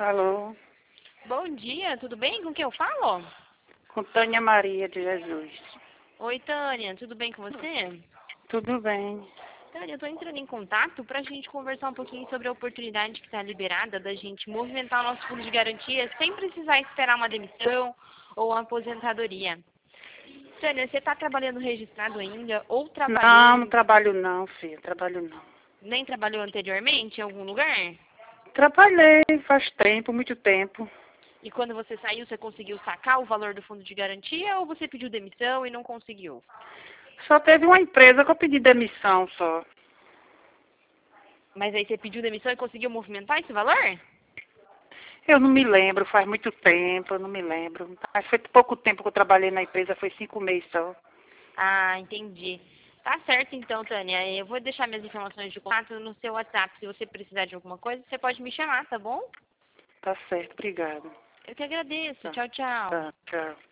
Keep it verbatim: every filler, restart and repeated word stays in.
Alô, Bom dia, tudo bem? Com quem eu falo? com Tânia Maria de Jesus. Oi, Tânia, tudo bem com você? Tudo bem? Tânia, eu estou entrando em contato para a gente conversar um pouquinho sobre a oportunidade que está liberada da gente movimentar o nosso fundo de garantia sem precisar esperar uma demissão ou uma aposentadoria. Tânia, você está trabalhando registrado ainda ou trabalhou, Não, não em- trabalho não, filha, trabalho não. nem trabalhou anteriormente em algum lugar? Trabalhei faz tempo, muito tempo. E quando você saiu, você conseguiu sacar o valor do fundo de garantia ou você pediu demissão e não conseguiu? Só teve uma empresa que eu pedi demissão só. Mas aí você pediu demissão e conseguiu movimentar esse valor? Eu não me lembro, faz muito tempo, eu não me lembro. Mas foi pouco tempo que eu trabalhei na empresa, foi cinco meses só. Ah, entendi. Tá certo então, Tânia. Eu vou deixar minhas informações de contato no seu WhatsApp. Se você precisar de alguma coisa, você pode me chamar, tá bom? Tá certo, obrigada. Eu que agradeço. Tá, Tchau, tchau. tá, tchau.